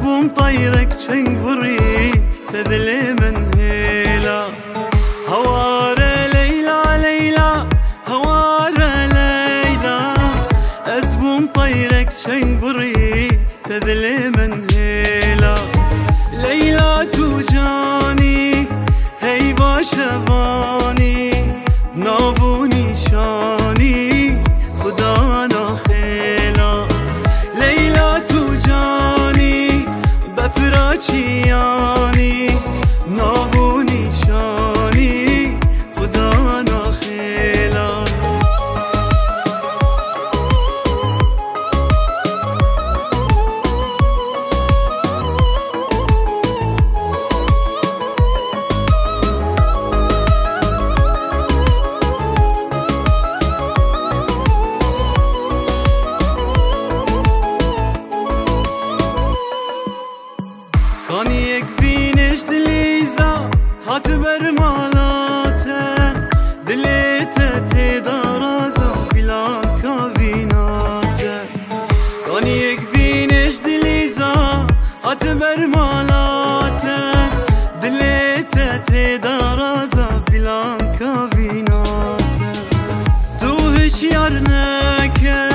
بوم طيرك چنگ بری تدلی من هیلا هواره لیلا لیلا هواره لیلا از بوم طيرك چنگ بری تدلی من هیلا لیلا تو جانی هی باشوانی ناو نیشانی خدا ناخیلا لیلا تو جانی بفراچیانی ناو نیشانی خدا ناخیلا کانی یک وینش دلیزا هات بر مالاته دلیت تدارازا بیلان کابیناته کانی یک وینش دلیزا هات بر مالاته دلیت تدارازا بیلان کابیناته تو هیچ یار نکه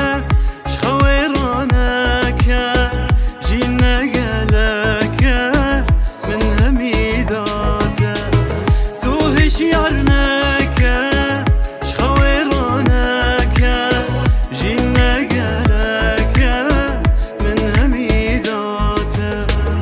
شخویرانکه جین نگلکه من همیداته تو هیچ یار نکه شخویرانکه جین نگلکه من همیداته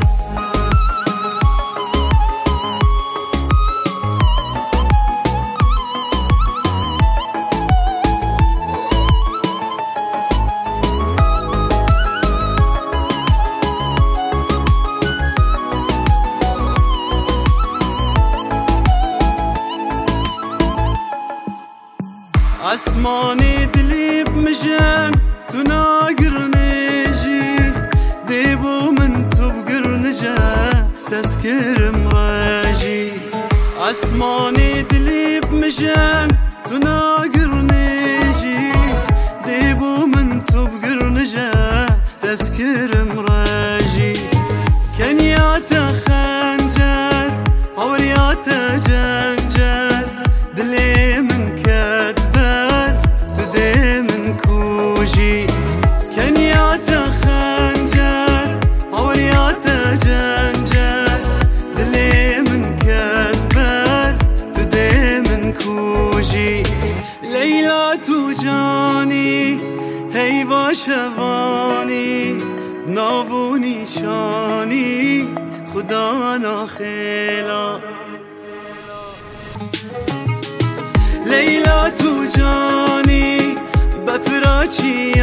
اسمانی دلی بمشن تو ناگرنجی دیبو من تو بگرنجه تذکرم راجی اسمانی دلی بمشن تو ناگرنجی دیبو من تو بگرنجه تذکرم راجی کنیات خنجر هوریات جنجر دلی من كتبر تدي من كوجي كنيات خنجر هوريات جنجر دلي من كتبر تدي من كوجي ليلى توجاني هي باشواني ناو نیشانی خدا ناخیلا لیلا تو جانی بفراچی